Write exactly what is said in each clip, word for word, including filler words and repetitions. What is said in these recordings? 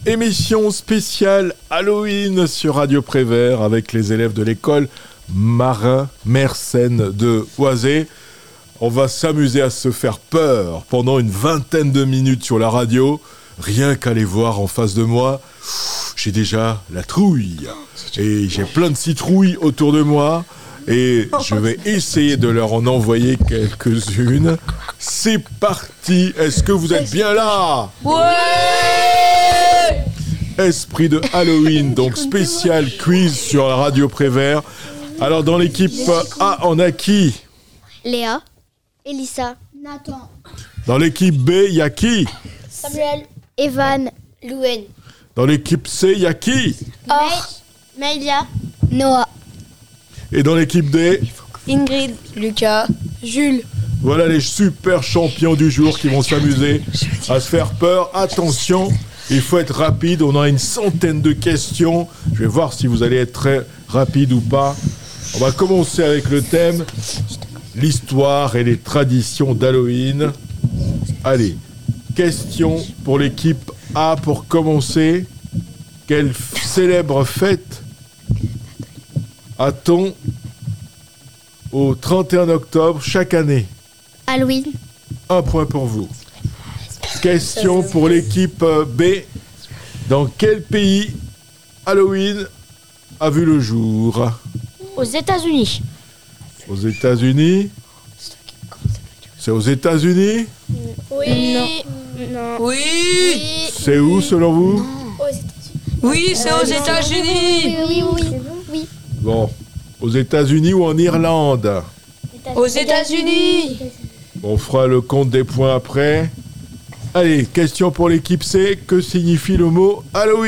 Émission spéciale Halloween sur Radio Prévert avec les élèves de l'école Marin Mersenne de Oisé. On va s'amuser à se faire peur pendant une vingtaine de minutes sur la radio. Rien qu'à les voir en face de moi, j'ai déjà la trouille. Et j'ai plein de citrouilles autour de moi. Et je vais essayer de leur en envoyer quelques-unes. C'est parti. Est-ce que vous êtes bien là ? Ouais ! Esprit de Halloween, donc spécial quiz sur la radio Prévert. Alors dans l'équipe A, on a qui ? Léa. Elissa. Nathan. Dans l'équipe B, il y a qui ? Samuel. Evan. Louen. Dans l'équipe C, il y a qui ? Or. Maëlia. Noah. Et dans l'équipe D ? Ingrid. Lucas. Jules. Voilà les super champions du jour qui vont s'amuser à se faire peur. Attention, il faut être rapide. On a une centaine de questions. Je vais voir si vous allez être très rapide ou pas. On va commencer avec le thème l'histoire et les traditions d'Halloween. Allez, question pour l'équipe A pour commencer. Quelle f- célèbre fête a-t-on au trente et un octobre chaque année ? Halloween. Un point pour vous. Question pour l'équipe B. Dans quel pays Halloween a vu le jour ? Aux États-Unis. Aux États-Unis ? C'est aux États-Unis ? Oui. Non. Oui. C'est où selon vous ? Aux États-Unis. Oui, c'est aux États-Unis. Oui, oui, oui. Oui. Bon, aux États-Unis ou en Irlande ? Aux États-Unis. On fera le compte des points après. Allez, question pour l'équipe C. Que signifie le mot Halloween ?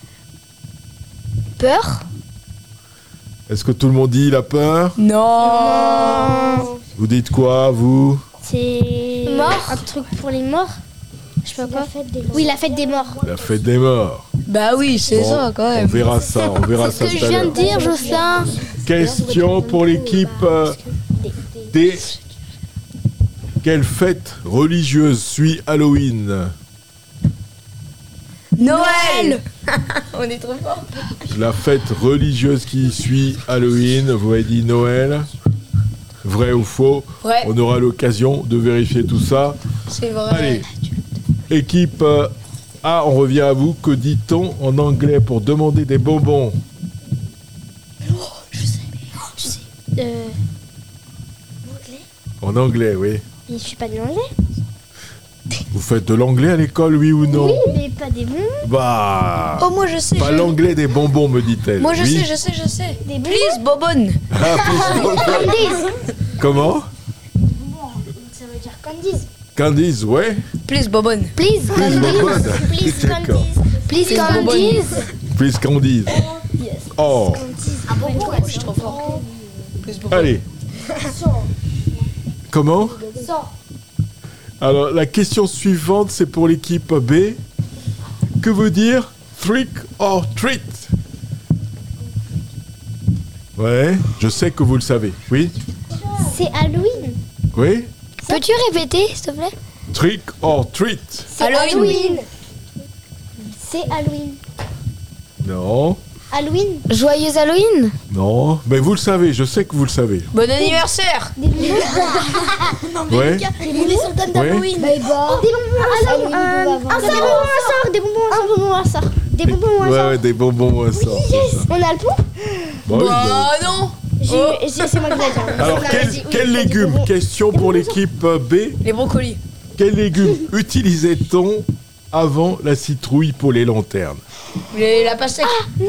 Peur. Est-ce que tout le monde dit la peur ? Non. Vous dites quoi, vous ? C'est Mort. un truc pour les morts. Je sais pas quoi. des Oui, la fête des morts. La fête des morts. Bah oui, c'est Bon, ça quand On même. verra ça, on verra ça Ce que tout je à viens de l'heure. dire, Jocelyn. Question pour l'équipe euh, D. Quelle fête religieuse suit Halloween ? Noël. On est trop fort. La fête religieuse qui suit Halloween, vous avez dit Noël. Vrai ou faux ? Vrai. On aura l'occasion de vérifier tout ça. C'est vrai. Allez, équipe euh, A, on revient à vous. Que dit-on en anglais pour demander des bonbons ? Euh, En anglais, oui. mais je suis pas de l'anglais. Vous faites de l'anglais à l'école, oui ou non ? Oui, mais pas des bons. Bah, Oh, moi je sais. pas je- l'anglais des bonbons, me dit-elle. Moi je Oui. sais, je sais, je sais. Des bons. Please, Bobonne. Ah, please, bonbons. Comment ? Ça veut dire Candice. Candice, ouais. Please, Bobonne. Please, Please, bonbonne. Please, D'accord. Please, Please, Candice. Please, Candice. Oh, Ah bon, pourquoi Je suis trop fort. Please, Bobonne. allez. Comment ? Sors. Alors, la question suivante, c'est pour l'équipe B. Que veut dire trick or treat ? Ouais, je sais que vous le savez. Oui ? C'est Halloween. Oui ? Peux-tu répéter, s'il te plaît? Trick or treat ? C'est Halloween. C'est Halloween. Non, Halloween. Joyeux Halloween. non, mais vous le savez, je sais que vous le savez. Bon anniversaire. Des bonbons. Ouais, Les sultanes ouais. d'Halloween. Bah, bah. Des bonbons. Halloween, Un, on va un, voir. des bonbons à sort. Des bonbons à sort. Des bonbons à sort. Des bonbons à Ouais, sort. ouais, des bonbons à sort. c'est ça. On a le point. Bon, oui, Bah non. J'ai- Oh. j'ai- C'est moi qui l'ai dit. bah. Alors, quel, quel légume ? Question pour l'équipe B. Les brocolis. Quel légume utilisait-on avant la citrouille pour les lanternes ? Les, la pastèque.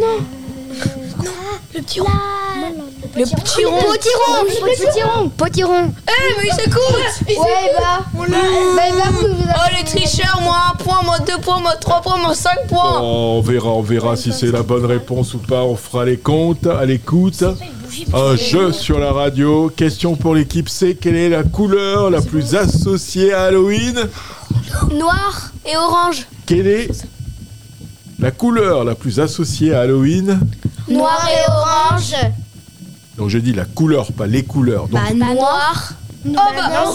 Le petit rond. Le petit rond. Potiron. Potiron. Potiron. Eh, mais il s'écoute. Ouais, bah. Bah, bah, vous vous Oh, les tricheurs, moi un point, moi deux points, moi trois points, moi cinq points. Oh, on verra, on verra si c'est la bonne réponse ou pas. On fera les comptes à l'écoute. Un jeu sur la radio. Question pour l'équipe C. Quelle est la couleur la plus associée à Halloween ? Noir et orange. Quelle est la couleur la plus associée à Halloween ? Noir et orange. Donc je dis la couleur, pas les couleurs. Donc Bah, noir. Oh bah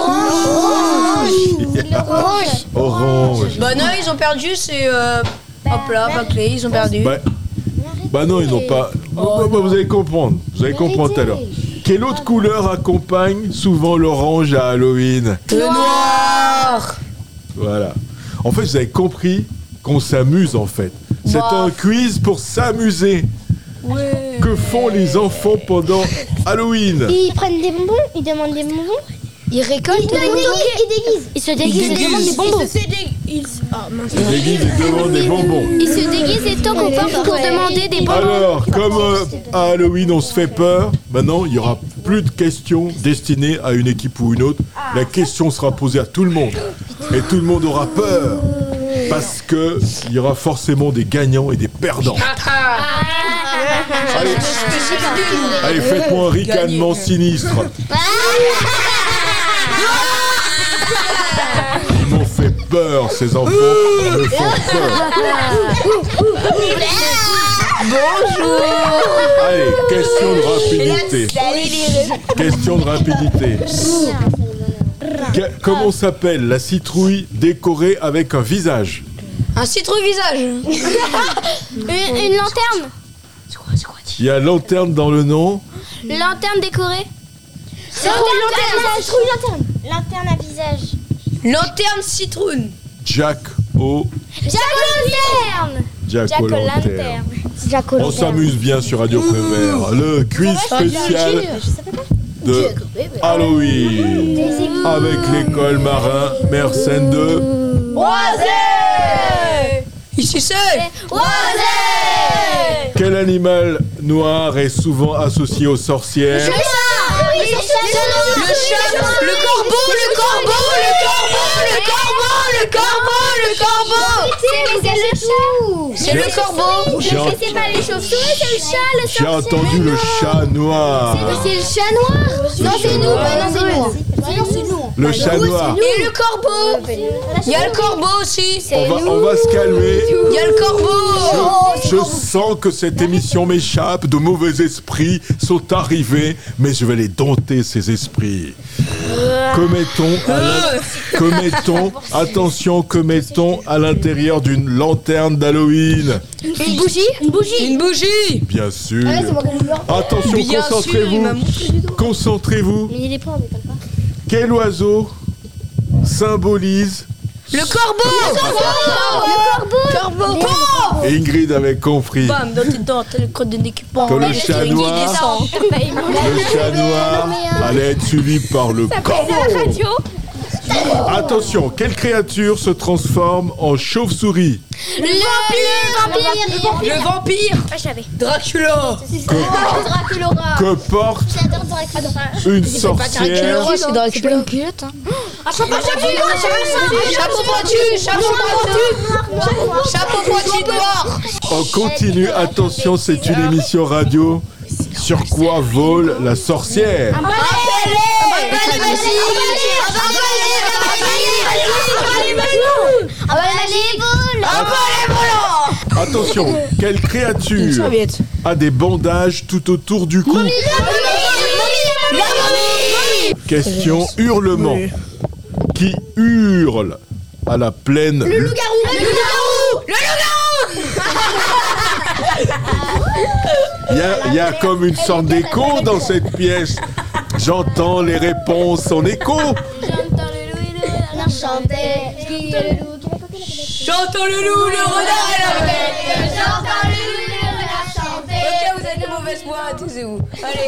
Orange. Orange. Bah non, ils ont perdu, c'est... Euh... Hop là, bâclé, ils ont perdu. Bah, bah non, ils n'ont pas... Oh, bah, vous allez comprendre. Vous allez comprendre tout à l'heure. Quelle autre couleur accompagne souvent l'orange à Halloween? Le noir. Voilà. En fait, vous avez compris qu'on s'amuse en fait. C'est Bah. un quiz pour s'amuser. Ouais. Que font les enfants pendant Halloween? Ils prennent des bonbons, ils demandent des bonbons. Ils récoltent des bonbons. Ils déguisent. Ils se déguisent et demandent des bonbons. Ils déguisent et demandent des bonbons. Ils se déguisent et toquent aux portes pour demander des bonbons. Alors, comme euh, à Halloween on se fait peur, maintenant il n'y aura plus de questions destinées à une équipe ou une autre. La question sera posée à tout le monde. Et tout le monde aura peur. Parce que il y aura forcément des gagnants et des perdants. Allez, allez faites-moi un ricanement sinistre. Ils m'ont fait peur, ces enfants. Ils me font peur. Bonjour. Allez, question de rapidité. Question de rapidité. Que- comment s'appelle la citrouille décorée avec un visage? Un citrouille visage. Une, une lanterne. Il y a lanterne dans le nom. Lanterne décorée. C'est quoi lanterne? Lanterne. Lanterne à visage. Lanterne citrouille. Jack O. Jack Lanterne. Jack O' lanterne. Jack On s'amuse bien sur Radio Prévert. Le quiz spécial de Halloween avec l'école Marin Mersenne de Oisé. Ici c'est Oisé. Quel animal noir est souvent associé aux sorcières? Le chat, le corbeau, le corbeau, le corbeau, le corbeau, le corbeau, le corbeau. C'est le chat. C'est le corbeau. J'ai en- C'est pas les chauves-souris, c'est le chat, le j'ai entendu le chat noir. C'est le chat noir. Non, c'est nous. Bah non, c'est nous. Non, c'est nous. Le chat noir. Et le corbeau. Il y a le corbeau aussi. On va, on va se calmer. Il y a le corbeau. Je, je sens que cette émission m'échappe, de mauvais esprits sont arrivés, mais je vais les dompter, ces esprits. Que mettons, à l'in- que mettons, attention, que mettons à l'intérieur d'une lanterne d'Halloween? Une bougie. Une bougie. Une bougie. Bien sûr. Ouais, c'est moi qui ai le Attention, Bien sûr, il concentrez-vous. m'a montré du doigt. Concentrez-vous. Mais il est pas, on m'étonne pas. Quel oiseau symbolise... Le corbeau. Le corbeau. Corbeau. Et Ingrid avait compris. Bam, dans tes dents, t'as le code de l'équipement. Que le chat noir- Le chat noir allait être suivi par le corbeau. Attention, quelle créature se transforme en chauve-souris? Le vampire. Le vampire. Ah, je savais. Dracula. Dracula. Que porte J'adore Dracula. une Dracula, sorcière c'est Dracula. une culotte, hein. Chapeau pointu, chapeau pointu. Chapeau pointu noir. On continue, attention, c'est une émission radio. Sur quoi vole la sorcière? Attention, quelle créature a des bandages tout autour du cou? Question hurlement. Qui hurle à la plaine? Le loup-garou. Il y a, il y a comme une sorte d'écho dans cette pièce. J'entends les réponses en écho. J'entends le loup et le renard chanter. J'entends le loup, le renard et la bête. J'entends le loup et le renard chanter. Ok, vous êtes de mauvaise foi, taisez-vous. Allez.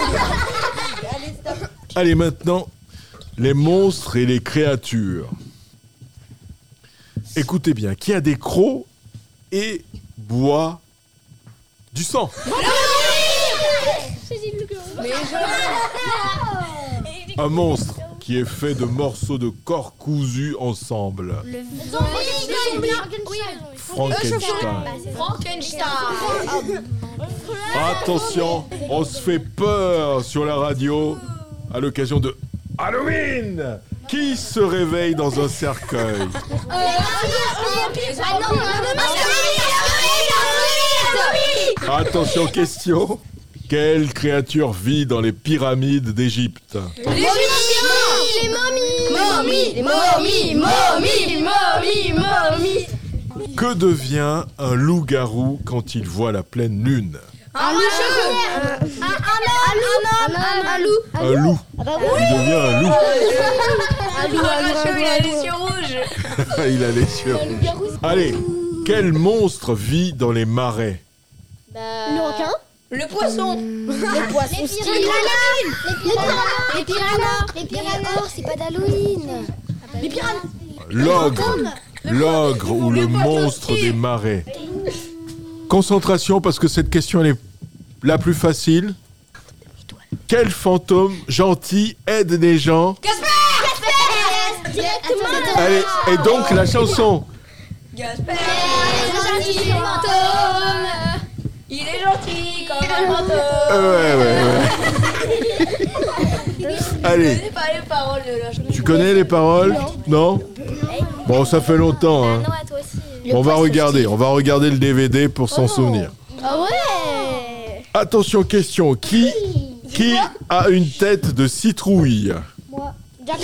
Allez, maintenant, les monstres et les créatures. Écoutez bien, qui a des crocs et boit du sang? Un monstre qui est fait de morceaux de corps cousus ensemble. Frankenstein. Frankenstein. Attention, on se fait peur sur la radio à l'occasion de Halloween. Qui se réveille dans un cercueil? Attention, question. Quelle créature vit dans les pyramides d'Égypte? Les momies. Les momies. Les momies. Momies. Momies. Momies. Que devient un loup-garou quand il voit la pleine lune? Un loup. Un homme. Un loup. Un loup. Il devient un loup. Un loup. Il a les yeux rouges. Il a les yeux rouges. Allez, quel monstre vit dans les marais? Le requin. Le poisson. Le poisson. Les piranhas. Les piranhas. Les piranhas. Oh, c'est pas d'Halloween. Les piranhas. L'ogre. L'ogre ou le monstre des marais. Concentration parce que cette question elle est la plus facile. Quel fantôme gentil aide les gens? Gasper. Directement. Allez, et donc la chanson. Gasper. Gentil fantôme. Il est gentil comme un fantôme. Ouais, ouais, ouais. Allez. Je connais pas les paroles de la chanson. Tu connais les paroles? Non. Bon, ça fait longtemps. Hein. toi aussi. On va regarder, on va regarder le D V D pour s'en souvenir. Ah ouais. Attention, question. Qui, qui a une tête de citrouille? Moi. Jack.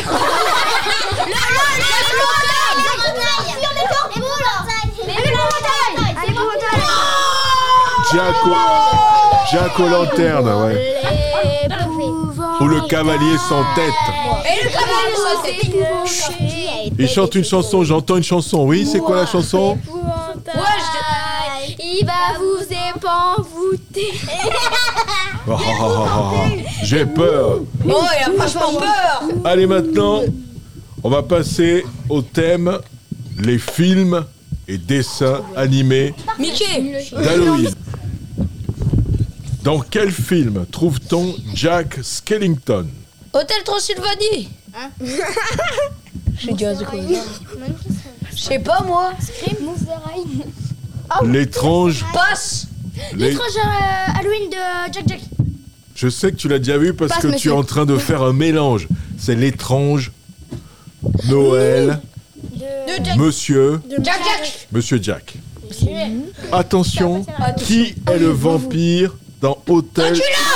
Jack au... Jack aux lanternes, ouais. Ou le cavalier sans tête. Et le cavalier sans tête. Il chante une chanson, j'entends une chanson. Oui, c'est quoi la chanson? Moi, je... Il va vous épambouter. Oh, oh, oh, oh. J'ai peur. Oh, il a franchement peur. Allez, maintenant, on va passer au thème les films et dessins animés Mickey. d'Halloween. Dans quel film trouve-t-on Jack Skellington? Hôtel Transylvanie. Hein? J'ai dit à ce quoi. Je sais pas moi. L'étrange... Passe. l'é- L'étrange euh, Halloween de Jack Jack. Je sais que tu l'as déjà vu parce Passe, que tu monsieur. es en train de faire un mélange. C'est l'étrange Noël, De Jack. Monsieur, Jack Jack. Monsieur Jack. Attention, qui est le vampire dans Hôtel...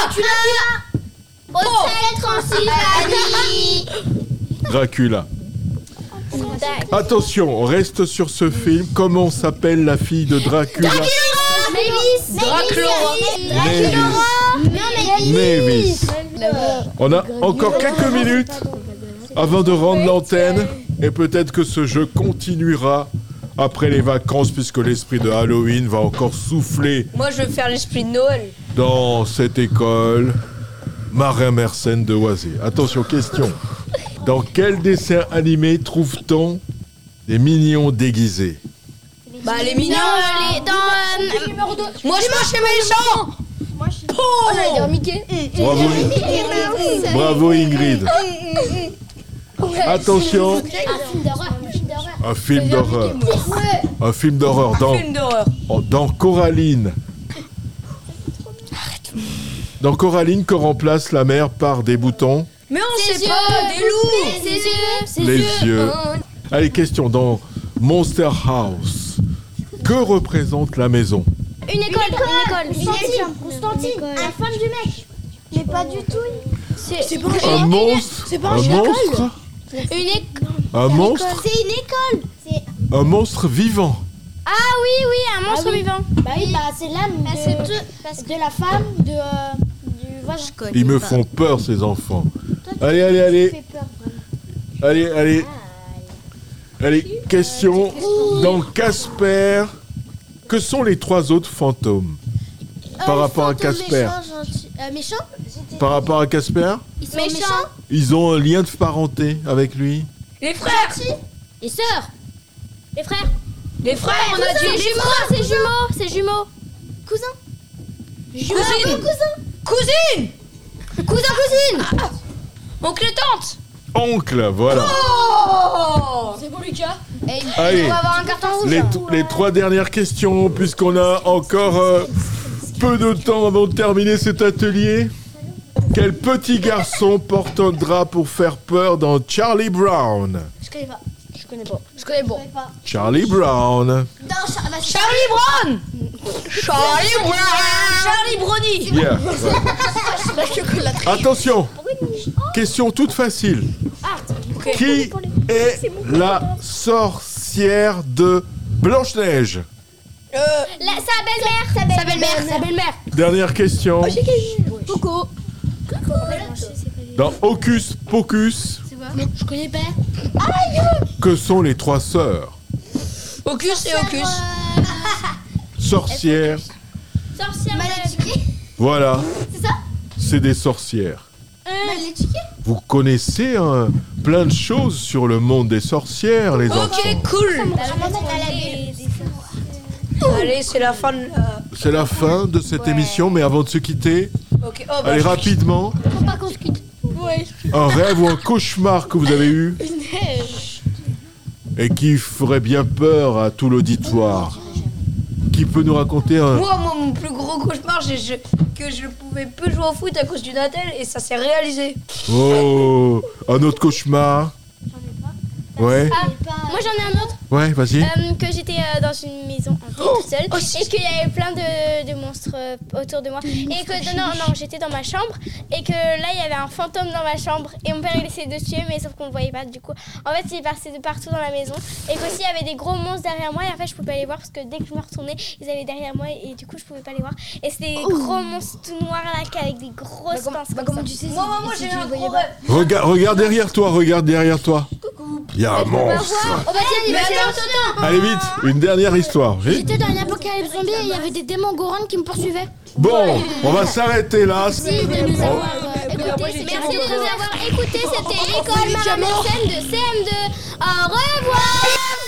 Hôtel Transylvanie. Dracula. Attention, on reste sur ce film. Comment s'appelle la fille de Dracula? Mavis. Dracula. Mavis. Mavis. On a encore quelques minutes avant de rendre l'antenne. Et peut-être que ce jeu continuera après les vacances puisque l'esprit de Halloween va encore souffler Moi, je veux faire l'esprit de Noël. dans cette école. Marin Mersenne de Oisé. Attention, question. Dans quel dessin animé trouve-t-on des mignons déguisés? Bah, les mignons. Dans les dans numéro deux. Moi, je mange chez méchant. Oh, j'allais dire Mickey. Bravo, bravo Ingrid. Attention, Un film d'horreur. un film d'horreur. Un film d'horreur dans, Film d'horreur. dans Coraline. Dans Coraline, qu'on remplace la mère par des boutons. Mais on Ses sait yeux. pas, des loups. Ses yeux. Ses Les yeux. yeux. Allez, question. Dans Monster House, que représente la maison? Une école. Une école. Constantine. Constantine. La femme du mec. Mais pas du tout. C'est Un monstre? Un monstre? une école. Un monstre? C'est une école. Un monstre vivant. Ah oui, oui, un monstre Ah oui. vivant. Bah oui, bah c'est l'âme Ah, de, c'est tout- parce de la femme de euh, du voilà. Ils me font peur, ces enfants. Allez, allez, allez. fait peur vraiment. Allez, allez. Allez, question. Dans Casper, que sont les trois autres fantômes? Par rapport à Casper. Méchant. Par rapport à Casper, Ils sont méchants. ils ont un lien de parenté avec lui. Les frères. Les sœurs. Les frères. Les frères, on a C'est dit. jumeaux. C'est jumeaux. C'est jumeaux. Cousins. Cousine. Cousine. Cousin, cousine. Oncle et tante. Oncle, voilà. Oh. C'est bon, Lucas. Allez, On va avoir un carton rouge. les, les trois dernières questions, puisqu'on a encore euh, peu de temps avant de terminer cet atelier. Quel petit garçon porte un drap pour faire peur dans Charlie Brown? Je connais pas. Je connais pas. Je connais bon. Charlie Brown. Dans Char- bah, c'est- Charlie Brown. Charlie Brown. Charlie Brody. Yeah. Ouais. Attention. Question toute facile. Okay. Qui est la sorcière de Blanche-Neige? Euh, La, sa belle-mère. sa belle-mère. Sa belle-mère. Dernière question. Coco. Dans Hocus Pocus, Je connais pas. que sont les trois sœurs? Hocus et Hocus. Sorcières. Sorcière maléfique. Voilà. C'est ça? C'est des sorcières. Maléfique. Vous connaissez hein, plein de choses sur le monde des sorcières, les enfants. Ok, cool. Allez, c'est la fin de la... C'est la fin de cette Ouais. émission, mais avant de se quitter, Ok, oh, bah, allez je- rapidement, Faut pas qu'on se quitte. Ouais. un rêve ou un cauchemar que vous avez eu et qui ferait bien peur à tout l'auditoire. Qui peut nous raconter un... Moi, moi, mon plus gros cauchemar, j'ai- je- que je pouvais plus jouer au foot à cause du Natel et ça s'est réalisé. Oh, un autre cauchemar. Ouais, Ah, moi j'en ai un autre. ouais, vas-y. Euh, que j'étais euh, dans une maison hantée toute seule et qu'il y avait plein de, de monstres euh, autour de moi et que non non j'étais dans ma chambre et que là il y avait un fantôme dans ma chambre et mon père il essayait de se tuer mais sauf qu'on le voyait pas du coup en fait il passait de partout dans la maison et qu'aussi il y avait des gros monstres derrière moi et en fait je pouvais pas les voir parce que dès que je me retournais ils allaient derrière moi et, et du coup je pouvais pas les voir et c'était des gros monstres tout noirs là avec des grosses pinces comme ça. tu sais, moi, moi, moi, j'ai un gros rêve. Regarde, regarde derrière toi, regarde derrière toi. Il y a un monstre. Oh bah tiens il Mais va attends, attends, attends. Allez vite, une dernière histoire. Vite. J'étais dans une apocalypse zombie et il y avait des démons gorons qui me poursuivaient. Bon, on va s'arrêter là. Merci de nous avoir euh, écoutés. moi, j'ai Merci dit de nous avoir écoutés. C'était l'école Marin Mersenne de C M deux. Au revoir.